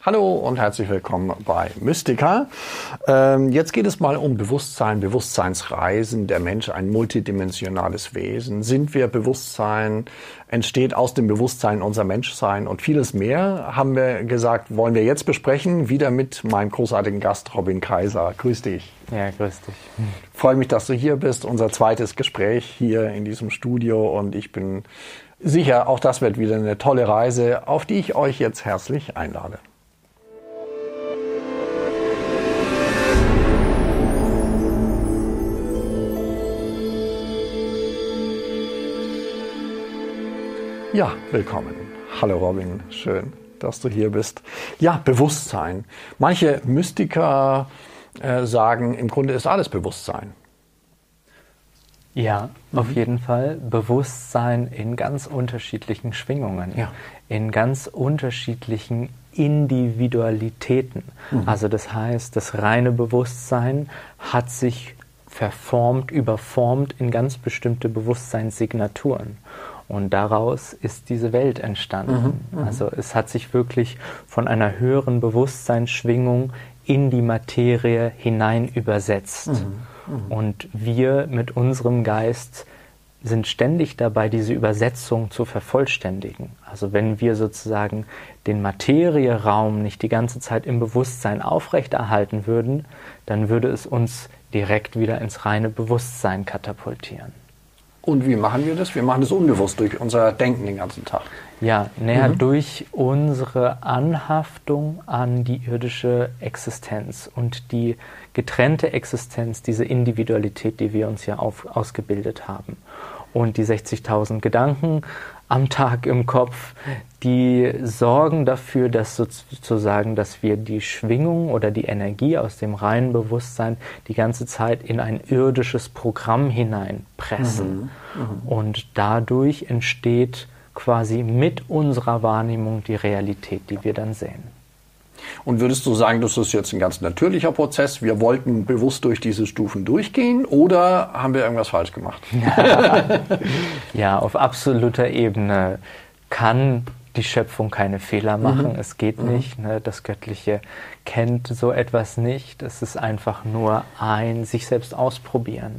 Hallo und herzlich willkommen bei Mystica. Jetzt geht es mal um Bewusstsein, Bewusstseinsreisen. Der Mensch ein multidimensionales Wesen. Sind wir Bewusstsein? Entsteht aus dem Bewusstsein unser Menschsein und vieles mehr, haben wir gesagt, wollen wir jetzt besprechen. Wieder mit meinem großartigen Gast Robin Kaiser. Grüß dich. Ja, grüß dich. Freue mich, dass du hier bist. Unser zweites Gespräch hier in diesem Studio und ich bin sicher, auch das wird wieder eine tolle Reise, auf die ich euch jetzt herzlich einlade. Ja, willkommen. Hallo Robin, schön, dass du hier bist. Ja, Bewusstsein. Manche Mystiker sagen, im Grunde ist alles Bewusstsein. Ja, auf jeden Fall. Bewusstsein in ganz unterschiedlichen Schwingungen, in ganz unterschiedlichen Individualitäten. Also das heißt, das reine Bewusstsein hat sich verformt, überformt in ganz bestimmte Bewusstseinssignaturen. Und daraus ist diese Welt entstanden. Also es hat sich wirklich von einer höheren Bewusstseinsschwingung in die Materie hinein übersetzt. Und wir mit unserem Geist sind ständig dabei, diese Übersetzung zu vervollständigen. Also wenn wir sozusagen den Materieraum nicht die ganze Zeit im Bewusstsein aufrechterhalten würden, dann würde es uns direkt wieder ins reine Bewusstsein katapultieren. Und wie machen wir das? Wir machen das unbewusst durch unser Denken den ganzen Tag. Ja, durch unsere Anhaftung an die irdische Existenz und die getrennte Existenz, diese Individualität, die wir uns ja ausgebildet haben. Und die 60.000 Gedanken am Tag im Kopf, die sorgen dafür, dass sozusagen, dass wir die Schwingung oder die Energie aus dem reinen Bewusstsein die ganze Zeit in ein irdisches Programm hineinpressen. Und dadurch entsteht quasi mit unserer Wahrnehmung die Realität, die wir dann sehen. Und würdest du sagen, das ist jetzt ein ganz natürlicher Prozess? Wir wollten bewusst durch diese Stufen durchgehen oder haben wir irgendwas falsch gemacht? Ja, auf absoluter Ebene kann die Schöpfung keine Fehler machen. Es geht nicht. Ne? Das Göttliche kennt so etwas nicht. Es ist einfach nur ein sich selbst ausprobieren.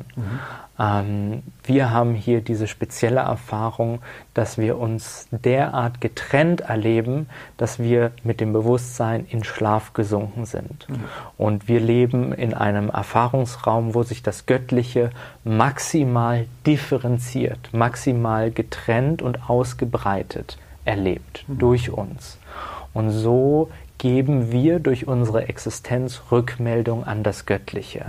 Wir haben hier diese spezielle Erfahrung, dass wir uns derart getrennt erleben, dass wir mit dem Bewusstsein in Schlaf gesunken sind. Und wir leben in einem Erfahrungsraum, wo sich das Göttliche maximal differenziert, maximal getrennt und ausgebreitet erlebt durch uns. Und so geben wir durch unsere Existenz Rückmeldung an das Göttliche.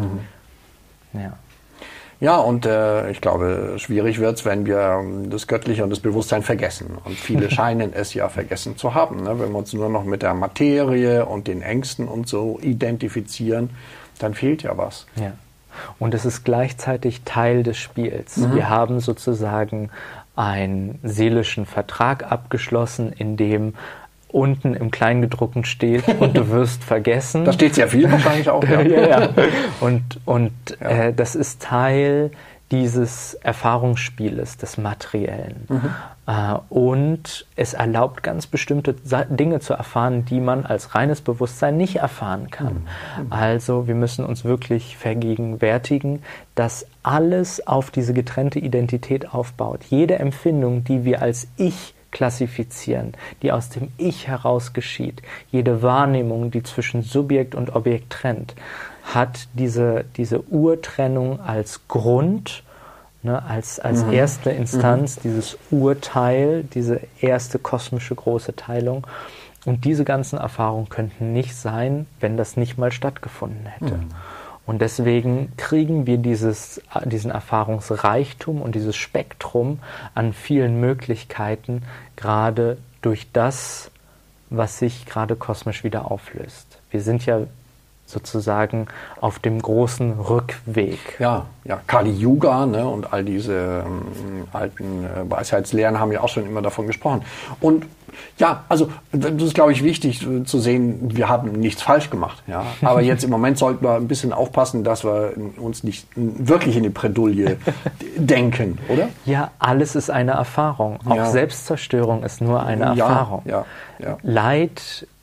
Ja, und ich glaube, schwierig wird's, wenn wir das Göttliche und das Bewusstsein vergessen. Und viele scheinen es ja vergessen zu haben. Ne? Wenn wir uns nur noch mit der Materie und den Ängsten und so identifizieren, dann fehlt ja was. Ja. Und es ist gleichzeitig Teil des Spiels. Wir haben sozusagen einen seelischen Vertrag abgeschlossen, in dem unten im Kleingedruckten steht und du wirst vergessen. Da steht sehr viel wahrscheinlich auch. Ja. Und das ist Teil dieses Erfahrungsspieles, des Materiellen. Und es erlaubt ganz bestimmte Dinge zu erfahren, die man als reines Bewusstsein nicht erfahren kann. Also wir müssen uns wirklich vergegenwärtigen, dass alles auf diese getrennte Identität aufbaut. Jede Empfindung, die wir als Ich klassifizieren, die aus dem Ich heraus geschieht, jede Wahrnehmung, die zwischen Subjekt und Objekt trennt, hat diese Urtrennung als Grund, als erste Instanz, dieses Urteil, diese erste kosmische große Teilung. Und diese ganzen Erfahrungen könnten nicht sein, wenn das nicht mal stattgefunden hätte. Und deswegen kriegen wir diesen Erfahrungsreichtum und dieses Spektrum an vielen Möglichkeiten, gerade durch das, was sich gerade kosmisch wieder auflöst. Wir sind ja sozusagen auf dem großen Rückweg. Ja, Kali Yuga, ne, und all diese alten Weisheitslehren haben ja auch schon immer davon gesprochen. Und ja, also das ist, glaube ich, wichtig zu sehen, wir haben nichts falsch gemacht. Ja, aber jetzt im Moment sollten wir ein bisschen aufpassen, dass wir uns nicht wirklich in die Bredouille denken, oder? Ja, alles ist eine Erfahrung. Auch Selbstzerstörung ist nur eine Erfahrung. Ja. Leid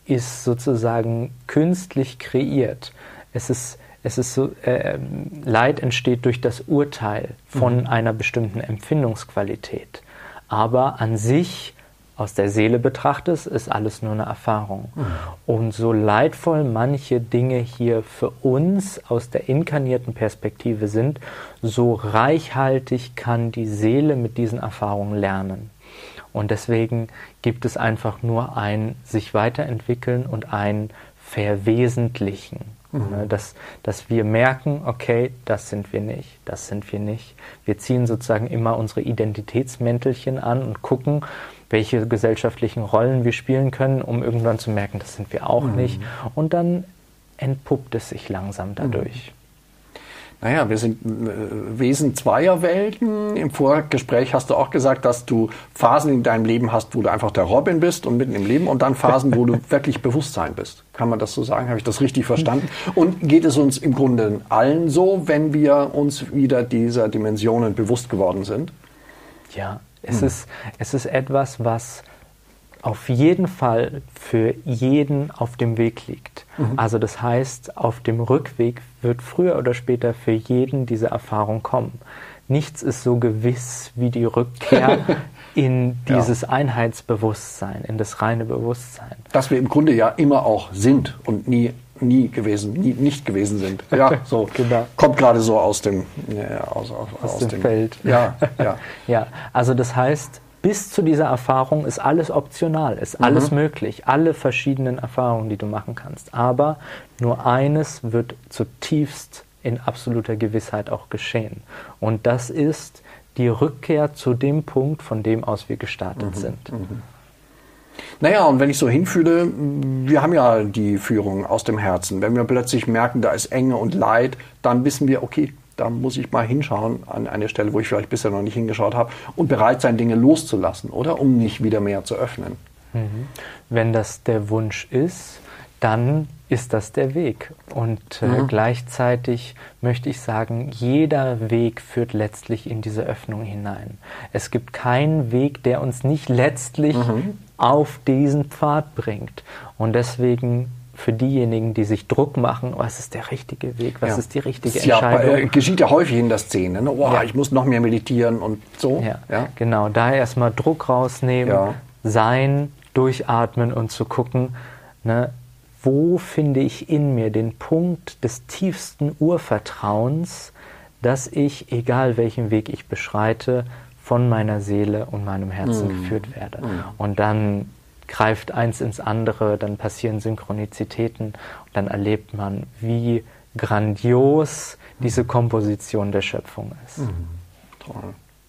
ist sozusagen künstlich kreiert. Es ist so, Leid entsteht durch das Urteil von einer bestimmten Empfindungsqualität. Aber an sich, aus der Seele betrachtet, ist alles nur eine Erfahrung. Und so leidvoll manche Dinge hier für uns aus der inkarnierten Perspektive sind, so reichhaltig kann die Seele mit diesen Erfahrungen lernen. Und deswegen gibt es einfach nur ein sich weiterentwickeln und ein Verwesentlichen. Dass wir merken, okay, das sind wir nicht, das sind wir nicht. Wir ziehen sozusagen immer unsere Identitätsmäntelchen an und gucken, welche gesellschaftlichen Rollen wir spielen können, um irgendwann zu merken, das sind wir auch nicht. Und dann entpuppt es sich langsam dadurch. Naja, wir sind Wesen zweier Welten. Im Vorgespräch hast du auch gesagt, dass du Phasen in deinem Leben hast, wo du einfach der Robin bist und mitten im Leben und dann Phasen, wo du wirklich Bewusstsein bist. Kann man das so sagen? Habe ich das richtig verstanden? Und geht es uns im Grunde allen so, wenn wir uns wieder dieser Dimensionen bewusst geworden sind? Ja, es ist etwas, was auf jeden Fall für jeden auf dem Weg liegt. Also das heißt, auf dem Rückweg wird früher oder später für jeden diese Erfahrung kommen. Nichts ist so gewiss wie die Rückkehr in dieses Einheitsbewusstsein, in das reine Bewusstsein. Dass wir im Grunde ja immer auch sind und nie nicht gewesen sind. Ja, so genau. Kommt gerade so aus dem Feld. Ja. Ja, also das heißt, bis zu dieser Erfahrung ist alles optional, ist alles möglich, alle verschiedenen Erfahrungen, die du machen kannst. Aber nur eines wird zutiefst in absoluter Gewissheit auch geschehen. Und das ist die Rückkehr zu dem Punkt, von dem aus wir gestartet sind. Naja, und wenn ich so hinfühle, wir haben ja die Führung aus dem Herzen. Wenn wir plötzlich merken, da ist Enge und Leid, dann wissen wir, okay, da muss ich mal hinschauen an eine Stelle, wo ich vielleicht bisher noch nicht hingeschaut habe und bereit sein, Dinge loszulassen, oder? Um nicht wieder mehr zu öffnen. Wenn das der Wunsch ist, dann ist das der Weg. Und gleichzeitig möchte ich sagen, jeder Weg führt letztlich in diese Öffnung hinein. Es gibt keinen Weg, der uns nicht letztlich auf diesen Pfad bringt. Und deswegen für diejenigen, die sich Druck machen, was ist der richtige Weg, was ist die richtige Entscheidung. Ja, geschieht ja häufig in der Szene. Ne? Ich muss noch mehr meditieren und so. Ja. Genau, da erstmal Druck rausnehmen, sein, durchatmen und zu gucken, ne, wo finde ich in mir den Punkt des tiefsten Urvertrauens, dass ich, egal welchen Weg ich beschreite, von meiner Seele und meinem Herzen geführt werde. Und dann greift eins ins andere, dann passieren Synchronizitäten und dann erlebt man, wie grandios diese Komposition der Schöpfung ist. Toll.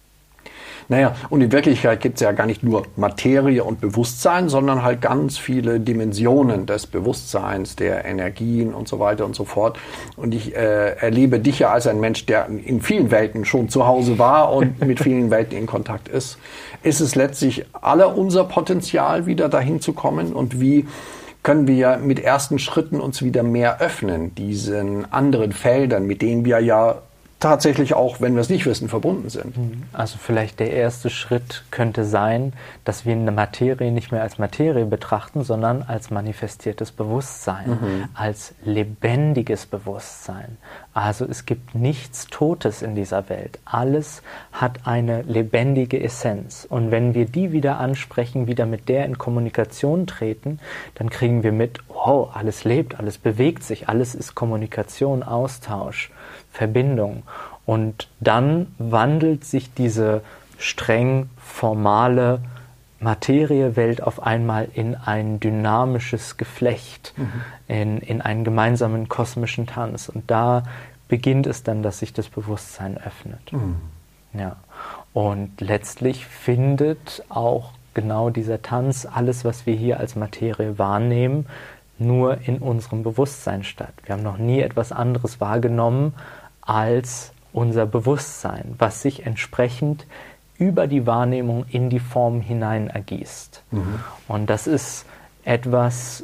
Naja, und in Wirklichkeit gibt es ja gar nicht nur Materie und Bewusstsein, sondern halt ganz viele Dimensionen des Bewusstseins, der Energien und so weiter und so fort. Und ich erlebe dich ja als ein Mensch, der in vielen Welten schon zu Hause war und mit vielen Welten in Kontakt ist. Ist es letztlich aller unser Potenzial, wieder dahin zu kommen? Und wie können wir mit ersten Schritten uns wieder mehr öffnen, diesen anderen Feldern, mit denen wir ja tatsächlich auch, wenn wir es nicht wissen, verbunden sind? Also vielleicht der erste Schritt könnte sein, dass wir eine Materie nicht mehr als Materie betrachten, sondern als manifestiertes Bewusstsein, als lebendiges Bewusstsein. Also es gibt nichts Totes in dieser Welt. Alles hat eine lebendige Essenz. Und wenn wir die wieder ansprechen, wieder mit der in Kommunikation treten, dann kriegen wir mit, wow, alles lebt, alles bewegt sich, alles ist Kommunikation, Austausch, Verbindung. Und dann wandelt sich diese streng formale Materiewelt auf einmal in ein dynamisches Geflecht, in einen gemeinsamen kosmischen Tanz. Und da beginnt es dann, dass sich das Bewusstsein öffnet. Ja. Und letztlich findet auch genau dieser Tanz, alles, was wir hier als Materie wahrnehmen, nur in unserem Bewusstsein statt. Wir haben noch nie etwas anderes wahrgenommen als unser Bewusstsein, was sich entsprechend über die Wahrnehmung in die Form hinein ergießt. Und das ist etwas,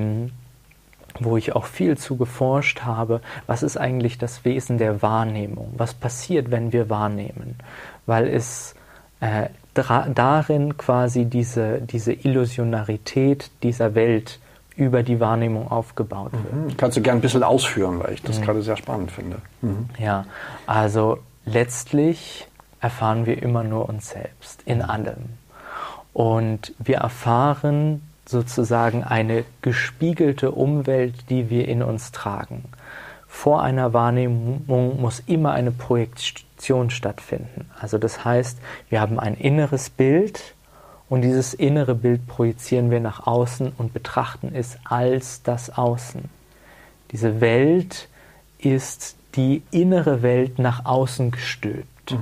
wo ich auch viel zu geforscht habe. Was ist eigentlich das Wesen der Wahrnehmung? Was passiert, wenn wir wahrnehmen? Weil es darin quasi diese Illusionarität dieser Welt über die Wahrnehmung aufgebaut wird. Kannst du gern ein bisschen ausführen, weil ich das gerade sehr spannend finde. Ja, also letztlich erfahren wir immer nur uns selbst, in allem. Und wir erfahren sozusagen eine gespiegelte Umwelt, die wir in uns tragen. Vor einer Wahrnehmung muss immer eine Projektion stattfinden. Also das heißt, wir haben ein inneres Bild und dieses innere Bild projizieren wir nach außen und betrachten es als das Außen. Diese Welt ist die innere Welt nach außen gestülpt.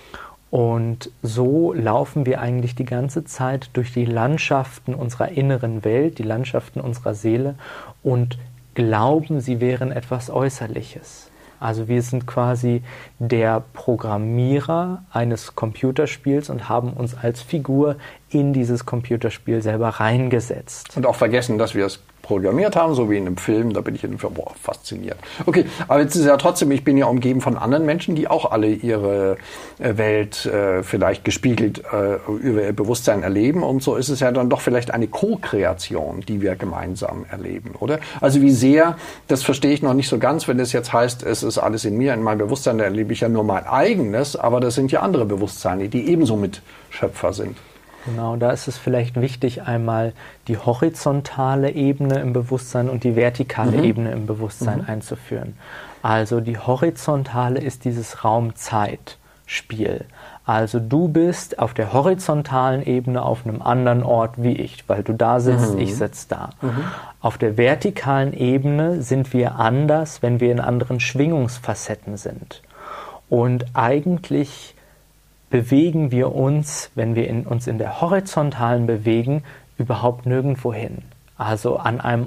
Und so laufen wir eigentlich die ganze Zeit durch die Landschaften unserer inneren Welt, die Landschaften unserer Seele und glauben, sie wären etwas Äußerliches. Also wir sind quasi der Programmierer eines Computerspiels und haben uns als Figur in dieses Computerspiel selber reingesetzt. Und auch vergessen, dass wir es programmiert haben, so wie in einem Film, da bin ich irgendwie fasziniert. Okay, aber jetzt ist ja trotzdem, ich bin ja umgeben von anderen Menschen, die auch alle ihre Welt vielleicht gespiegelt über ihr Bewusstsein erleben und so ist es ja dann doch vielleicht eine Co-Kreation, die wir gemeinsam erleben, oder? Also wie sehr, das verstehe ich noch nicht so ganz, wenn es jetzt heißt, es ist alles in mir, in meinem Bewusstsein, da erlebe ich ja nur mein eigenes, aber das sind ja andere Bewusstseine, die ebenso Mitschöpfer sind. Genau, da ist es vielleicht wichtig, einmal die horizontale Ebene im Bewusstsein und die vertikale Ebene im Bewusstsein einzuführen. Also die horizontale ist dieses Raum-Zeit-Spiel. Also du bist auf der horizontalen Ebene auf einem anderen Ort wie ich, weil du da sitzt, ich sitze da. Auf der vertikalen Ebene sind wir anders, wenn wir in anderen Schwingungsfacetten sind. Und eigentlich bewegen wir uns, wenn wir uns in der horizontalen bewegen, überhaupt nirgendwo hin. Also an einem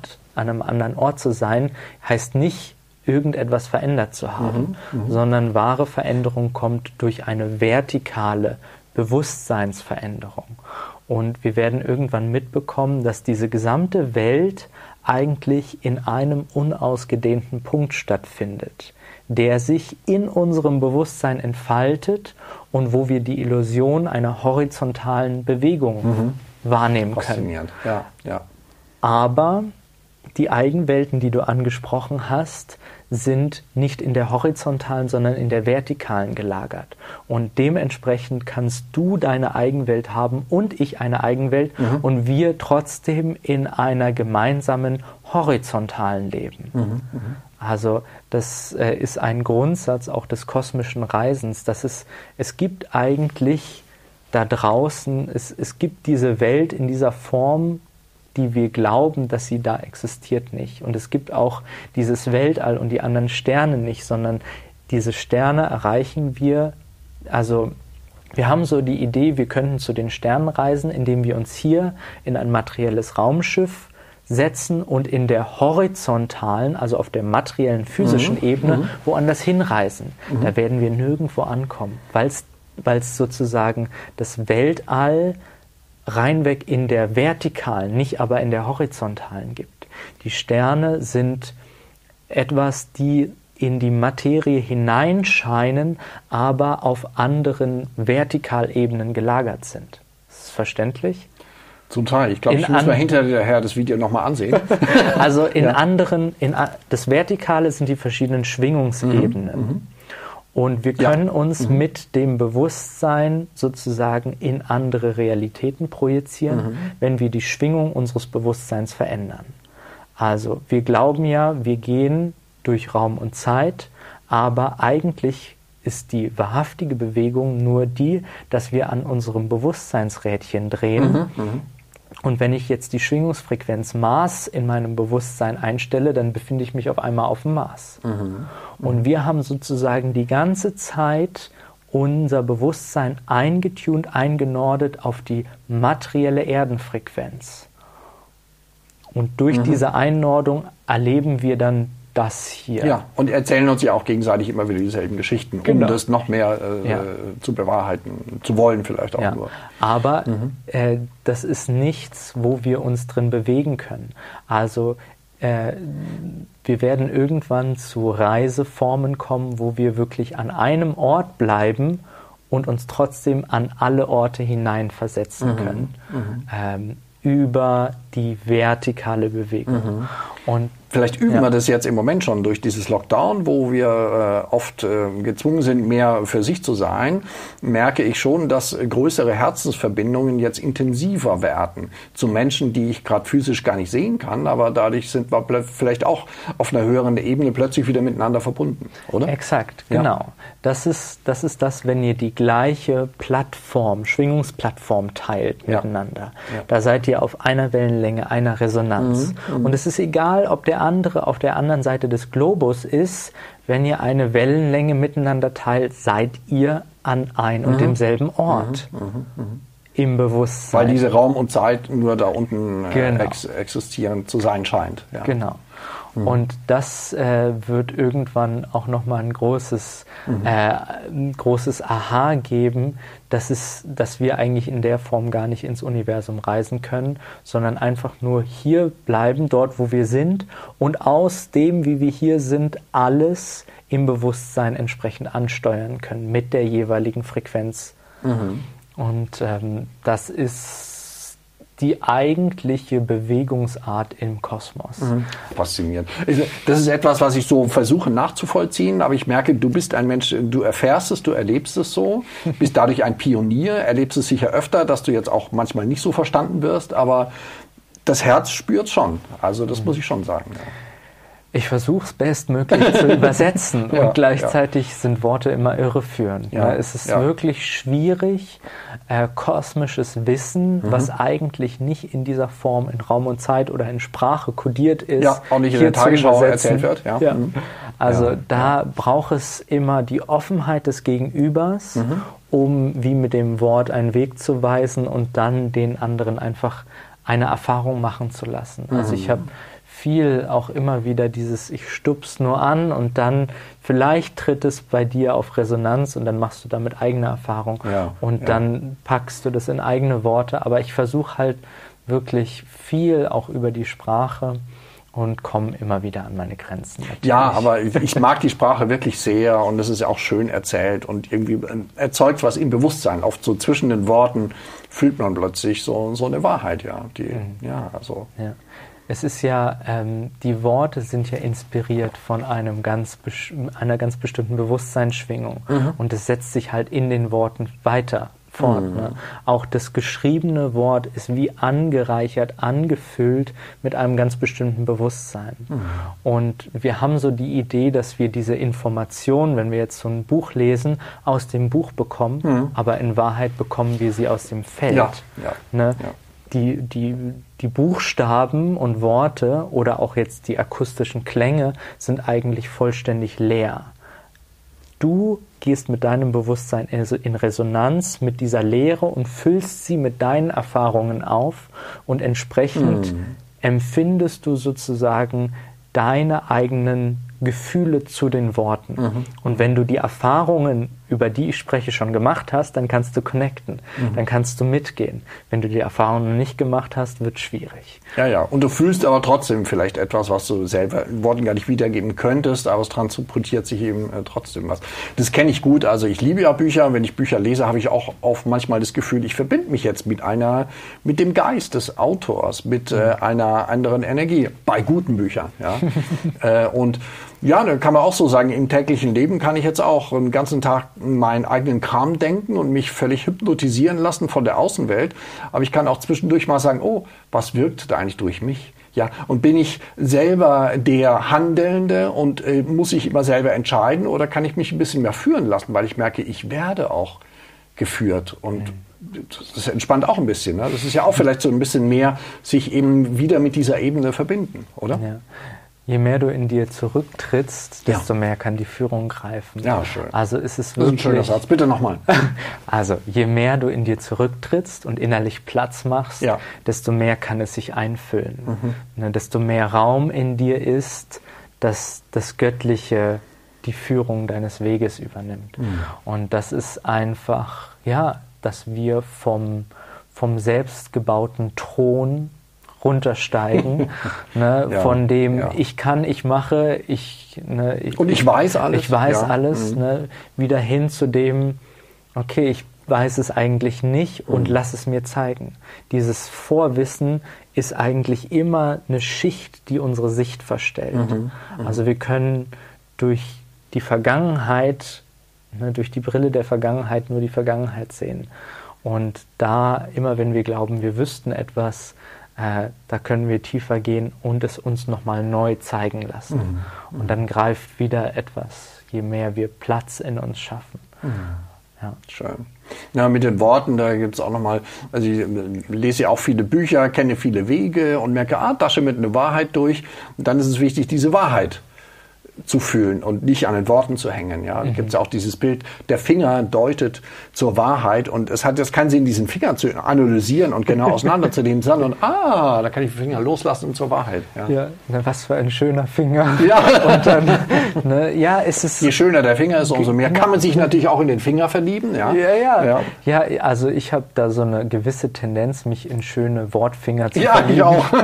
anderen Ort zu sein, heißt nicht, irgendetwas verändert zu haben, sondern wahre Veränderung kommt durch eine vertikale Bewusstseinsveränderung. Und wir werden irgendwann mitbekommen, dass diese gesamte Welt eigentlich in einem unausgedehnten Punkt stattfindet, der sich in unserem Bewusstsein entfaltet und wo wir die Illusion einer horizontalen Bewegung wahrnehmen können. Faszinierend, ja. Aber die Eigenwelten, die du angesprochen hast, sind nicht in der horizontalen, sondern in der vertikalen gelagert. Und dementsprechend kannst du deine Eigenwelt haben und ich eine Eigenwelt und wir trotzdem in einer gemeinsamen horizontalen leben. Also das ist ein Grundsatz auch des kosmischen Reisens, dass es gibt eigentlich da draußen, es gibt diese Welt in dieser Form, die wir glauben, dass sie da existiert, nicht. Und es gibt auch dieses Weltall und die anderen Sterne nicht, sondern diese Sterne erreichen wir, also wir haben so die Idee, wir könnten zu den Sternen reisen, indem wir uns hier in ein materielles Raumschiff setzen und in der horizontalen, also auf der materiellen, physischen Ebene woanders hinreisen. Da werden wir nirgendwo ankommen, weil es sozusagen das Weltall reinweg in der vertikalen, nicht aber in der horizontalen gibt. Die Sterne sind etwas, die in die Materie hineinscheinen, aber auf anderen Vertikalebenen gelagert sind. Ist das verständlich? Zum Teil. Ich glaube, ich muss mir hinterher das Video nochmal ansehen. Also das Vertikale sind die verschiedenen Schwingungsebenen. Und wir können uns mit dem Bewusstsein sozusagen in andere Realitäten projizieren, wenn wir die Schwingung unseres Bewusstseins verändern. Also wir glauben ja, wir gehen durch Raum und Zeit, aber eigentlich ist die wahrhaftige Bewegung nur die, dass wir an unserem Bewusstseinsrädchen drehen. Und wenn ich jetzt die Schwingungsfrequenz Mars in meinem Bewusstsein einstelle, dann befinde ich mich auf einmal auf dem Mars. Und wir haben sozusagen die ganze Zeit unser Bewusstsein eingetunt, eingenordet auf die materielle Erdenfrequenz. Und durch diese Einnordung erleben wir dann das hier. Ja, und erzählen uns ja auch gegenseitig immer wieder dieselben Geschichten, um das noch mehr zu bewahrheiten, zu wollen vielleicht auch nur. Aber das ist nichts, wo wir uns drin bewegen können. Also wir werden irgendwann zu Reiseformen kommen, wo wir wirklich an einem Ort bleiben und uns trotzdem an alle Orte hineinversetzen können. Über die vertikale Bewegung. Und vielleicht üben wir das jetzt im Moment schon durch dieses Lockdown, wo wir oft gezwungen sind, mehr für sich zu sein, merke ich schon, dass größere Herzensverbindungen jetzt intensiver werden zu Menschen, die ich gerade physisch gar nicht sehen kann, aber dadurch sind wir vielleicht auch auf einer höheren Ebene plötzlich wieder miteinander verbunden, oder? Exakt, genau. Das ist das, wenn ihr die gleiche Plattform, Schwingungsplattform teilt miteinander. Ja. Da seid ihr auf einer Wellenlänge, einer Resonanz. Und es ist egal, ob der andere auf der anderen Seite des Globus ist, wenn ihr eine Wellenlänge miteinander teilt, seid ihr an ein und demselben Ort. Im Bewusstsein. Weil diese Raum und Zeit nur da unten existieren zu sein scheint. Ja. Genau. Und das wird irgendwann auch nochmal ein großes Aha geben, dass wir eigentlich in der Form gar nicht ins Universum reisen können, sondern einfach nur hier bleiben, dort wo wir sind und aus dem, wie wir hier sind, alles im Bewusstsein entsprechend ansteuern können mit der jeweiligen Frequenz. Und das ist die eigentliche Bewegungsart im Kosmos. Faszinierend. Das ist etwas, was ich so versuche nachzuvollziehen, aber ich merke, du bist ein Mensch, du erfährst es, du erlebst es so, bist dadurch ein Pionier, erlebst es sicher öfter, dass du jetzt auch manchmal nicht so verstanden wirst, aber das Herz spürt schon. Also das muss ich schon sagen. Ja. Ich versuche es bestmöglich zu übersetzen und gleichzeitig sind Worte immer irreführend. Ja, es ist wirklich schwierig, kosmisches Wissen, was eigentlich nicht in dieser Form in Raum und Zeit oder in Sprache kodiert ist, auch nicht in der Tagesschau erzählt wird. Also da braucht es immer die Offenheit des Gegenübers, um wie mit dem Wort einen Weg zu weisen und dann den anderen einfach eine Erfahrung machen zu lassen. Also ich habe viel auch immer wieder ich stup's nur an und dann vielleicht tritt es bei dir auf Resonanz und dann machst du damit eigene Erfahrung und dann packst du das in eigene Worte. Aber ich versuche halt wirklich viel auch über die Sprache und komme immer wieder an meine Grenzen. Natürlich. Ja, aber ich mag die Sprache wirklich sehr und es ist ja auch schön erzählt und irgendwie erzeugt was im Bewusstsein. Oft so zwischen den Worten fühlt man plötzlich so eine Wahrheit, Es ist ja, die Worte sind ja inspiriert von einer ganz bestimmten Bewusstseinsschwingung und es setzt sich halt in den Worten weiter fort. Ne? Auch das geschriebene Wort ist wie angereichert, angefüllt mit einem ganz bestimmten Bewusstsein. Und wir haben so die Idee, dass wir diese Information, wenn wir jetzt so ein Buch lesen, aus dem Buch bekommen, aber in Wahrheit bekommen wir sie aus dem Feld. Ne? Die Buchstaben und Worte oder auch jetzt die akustischen Klänge sind eigentlich vollständig leer. Du gehst mit deinem Bewusstsein in Resonanz mit dieser Leere und füllst sie mit deinen Erfahrungen auf und entsprechend empfindest du sozusagen deine eigenen Gefühle zu den Worten. Und wenn du die Erfahrungen, über die ich spreche, schon gemacht hast, dann kannst du connecten, dann kannst du mitgehen. Wenn du die Erfahrungen nicht gemacht hast, wird es schwierig. Ja, und du fühlst aber trotzdem vielleicht etwas, was du selber in Worten gar nicht wiedergeben könntest, aber es transportiert sich eben trotzdem was. Das kenne ich gut, also ich liebe ja Bücher, wenn ich Bücher lese, habe ich auch oft manchmal das Gefühl, ich verbinde mich jetzt mit dem Geist des Autors, mit einer anderen Energie, bei guten Büchern. Und da kann man auch so sagen, im täglichen Leben kann ich jetzt auch den ganzen Tag meinen eigenen Kram denken und mich völlig hypnotisieren lassen von der Außenwelt. Aber ich kann auch zwischendurch mal sagen, oh, was wirkt da eigentlich durch mich? Ja, und bin ich selber der Handelnde und muss ich immer selber entscheiden oder kann ich mich ein bisschen mehr führen lassen, weil ich merke, ich werde auch geführt und das entspannt auch ein bisschen. Ne? Das ist ja auch vielleicht so ein bisschen mehr sich eben wieder mit dieser Ebene verbinden, oder? Ja. Je mehr du in dir zurücktrittst, desto mehr kann die Führung greifen. Ja, schön. Also ist es wirklich, das ist ein schöner Satz. Bitte nochmal. Also je mehr du in dir zurücktrittst und innerlich Platz machst, desto mehr kann es sich einfüllen. Desto mehr Raum in dir ist, dass das Göttliche die Führung deines Weges übernimmt. Und das ist einfach, dass wir vom selbstgebauten Thron runtersteigen, von dem ich kann, ich mache, und ich weiß alles. Ich weiß alles, wieder hin zu dem, okay, ich weiß es eigentlich nicht und lass es mir zeigen. Dieses Vorwissen ist eigentlich immer eine Schicht, die unsere Sicht verstellt. Also wir können durch die Vergangenheit, durch die Brille der Vergangenheit nur die Vergangenheit sehen. Und da, immer wenn wir glauben, wir wüssten etwas, da können wir tiefer gehen und es uns nochmal neu zeigen lassen. Und dann greift wieder etwas, je mehr wir Platz in uns schaffen. Ja. Schön. Ja, mit den Worten, da gibt es auch nochmal, also ich lese ja auch viele Bücher, kenne viele Wege und merke, da schimmert eine Wahrheit durch. Und dann ist es wichtig, diese Wahrheit zu fühlen und nicht an den Worten zu hängen. Ja, da gibt es ja auch dieses Bild, der Finger deutet zur Wahrheit und es hat jetzt keinen Sinn, diesen Finger zu analysieren und genau auseinanderzunehmen, sondern da kann ich den Finger loslassen und zur Wahrheit. Ja, was für ein schöner Finger. Ja. Und dann, es ist... Je schöner der Finger ist, umso mehr kann man sich natürlich auch in den Finger verlieben. Ja, also ich habe da so eine gewisse Tendenz, mich in schöne Wortfinger zu verlieben. Ja, ich auch.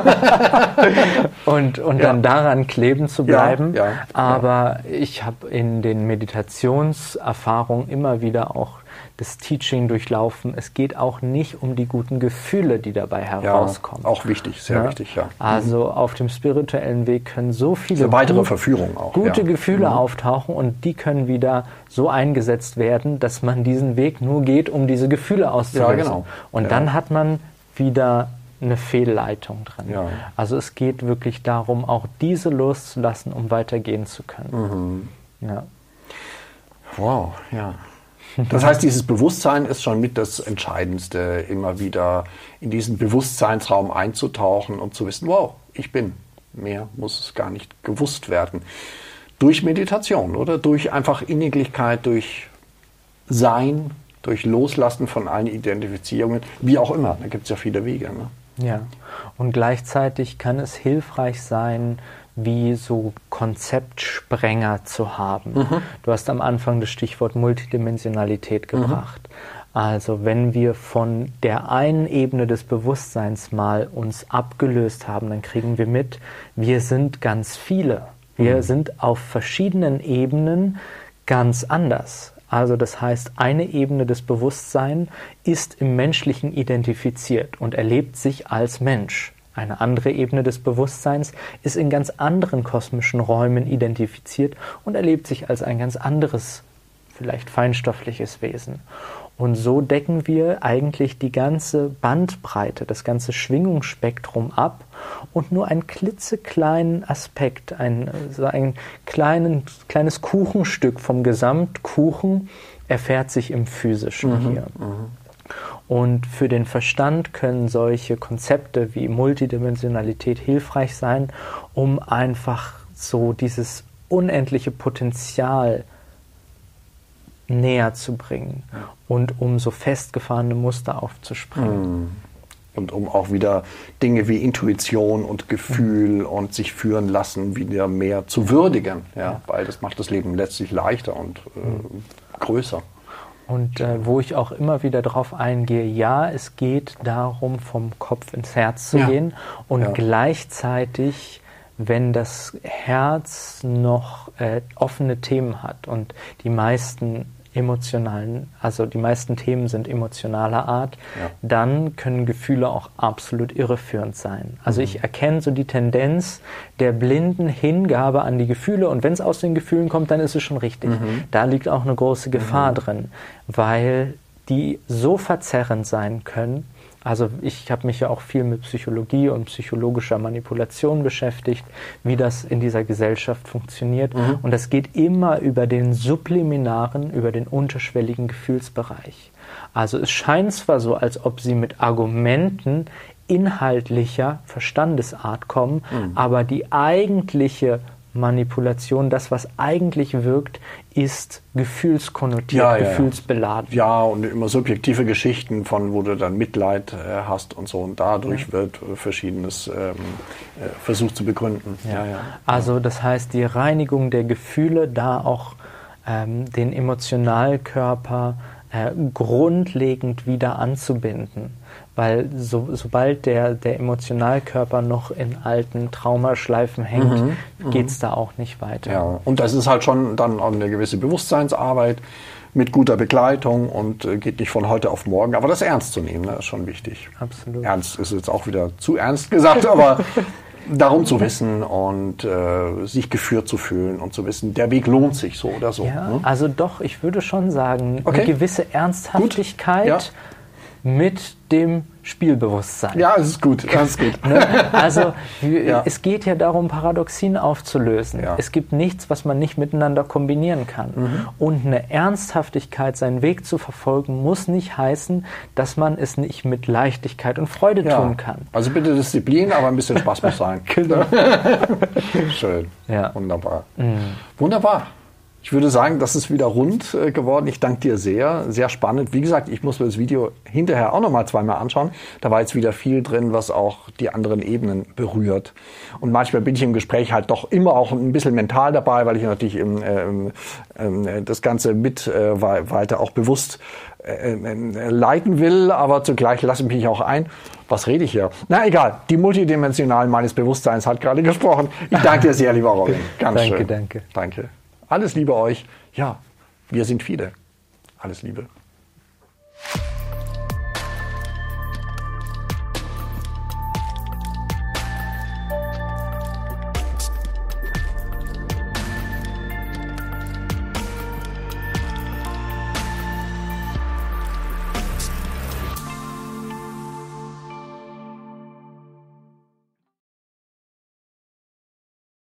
und dann daran kleben zu bleiben. Ja. Aber ich habe in den Meditationserfahrungen immer wieder auch das Teaching durchlaufen. Es geht auch nicht um die guten Gefühle, die dabei herauskommen. Auch wichtig, sehr wichtig, ja. Also auf dem spirituellen Weg können so viele weitere Verführung auch, gute Gefühle auftauchen und die können wieder so eingesetzt werden, dass man diesen Weg nur geht, um diese Gefühle auszulösen. Ja, genau. Und dann hat man wieder eine Fehlleitung drin. Ja. Also es geht wirklich darum, auch diese loszulassen, um weitergehen zu können. Ja. Wow, ja. Das heißt, dieses Bewusstsein ist schon mit das Entscheidendste, immer wieder in diesen Bewusstseinsraum einzutauchen und zu wissen, wow, ich bin. Mehr muss es gar nicht gewusst werden. Durch Meditation, oder? Durch einfach Inniglichkeit, durch Sein, durch Loslassen von allen Identifizierungen, wie auch immer. Da gibt es ja viele Wege. Ne? Ja, und gleichzeitig kann es hilfreich sein, wie so Konzeptsprenger zu haben. Du hast am Anfang das Stichwort Multidimensionalität gebracht. Also wenn wir von der einen Ebene des Bewusstseins mal uns abgelöst haben, dann kriegen wir mit, wir sind ganz viele. Wir sind auf verschiedenen Ebenen ganz anders. Also das heißt, eine Ebene des Bewusstseins ist im Menschlichen identifiziert und erlebt sich als Mensch. Eine andere Ebene des Bewusstseins ist in ganz anderen kosmischen Räumen identifiziert und erlebt sich als ein ganz anderes, vielleicht feinstoffliches Wesen. Und so decken wir eigentlich die ganze Bandbreite, das ganze Schwingungsspektrum ab und nur einen klitzekleinen Aspekt, ein kleines Kuchenstück vom Gesamtkuchen erfährt sich im Physischen hier. Und für den Verstand können solche Konzepte wie Multidimensionalität hilfreich sein, um einfach so dieses unendliche Potenzial näher zu bringen und um so festgefahrene Muster aufzusprengen. Und um auch wieder Dinge wie Intuition und Gefühl und sich führen lassen wieder mehr zu würdigen. Ja, weil das macht das Leben letztlich leichter und größer. Und wo ich auch immer wieder drauf eingehe, es geht darum, vom Kopf ins Herz zu gehen und gleichzeitig, wenn das Herz noch offene Themen hat und die meisten Themen sind emotionaler Art, dann können Gefühle auch absolut irreführend sein. Also ich erkenne so die Tendenz der blinden Hingabe an die Gefühle und wenn es aus den Gefühlen kommt, dann ist es schon richtig. Da liegt auch eine große Gefahr drin, weil die so verzerrend sein können. Also ich habe mich ja auch viel mit Psychologie und psychologischer Manipulation beschäftigt, wie das in dieser Gesellschaft funktioniert. Und das geht immer über den subliminaren, über den unterschwelligen Gefühlsbereich. Also es scheint zwar so, als ob sie mit Argumenten inhaltlicher Verstandesart kommen, aber die eigentliche Manipulation, das, was eigentlich wirkt, ist gefühlskonnotiert, gefühlsbeladen. Ja, und immer subjektive Geschichten, wo du dann Mitleid hast und so. Und dadurch wird Verschiedenes versucht zu begründen. Also das heißt, die Reinigung der Gefühle, da auch den Emotionalkörper grundlegend wieder anzubinden. Weil sobald der Emotionalkörper noch in alten Traumaschleifen hängt, geht es da auch nicht weiter. Ja, und das ist halt schon dann auch eine gewisse Bewusstseinsarbeit, mit guter Begleitung und geht nicht von heute auf morgen. Aber das ernst zu nehmen, ne, ist schon wichtig. Absolut. Ernst ist jetzt auch wieder zu ernst gesagt, aber darum zu wissen und sich geführt zu fühlen und zu wissen, der Weg lohnt sich so oder so. Ja, Ne? also doch, ich würde schon sagen, Okay. eine gewisse Ernsthaftigkeit Ja. mit dem Spielbewusstsein. Ja, es ist gut. Das ist gut. Ne? Also Ja. es geht ja darum, Paradoxien aufzulösen. Ja. Es gibt nichts, was man nicht miteinander kombinieren kann. Und eine Ernsthaftigkeit, seinen Weg zu verfolgen, muss nicht heißen, dass man es nicht mit Leichtigkeit und Freude tun kann. Also bitte Disziplin, aber ein bisschen Spaß muss sein. Genau. Schön. Ja. Wunderbar. Wunderbar. Ich würde sagen, das ist wieder rund geworden. Ich danke dir sehr. Sehr spannend. Wie gesagt, ich muss mir das Video hinterher auch nochmal zweimal anschauen. Da war jetzt wieder viel drin, was auch die anderen Ebenen berührt. Und manchmal bin ich im Gespräch halt doch immer auch ein bisschen mental dabei, weil ich natürlich das Ganze mit weiter auch bewusst leiten will, aber zugleich lasse ich mich auch ein. Was rede ich hier? Na egal, die Multidimensionalen meines Bewusstseins hat gerade gesprochen. Ich danke dir sehr, lieber Robin. Ganz schön. Danke. Danke. Alles Liebe euch. Ja, wir sind viele. Alles Liebe.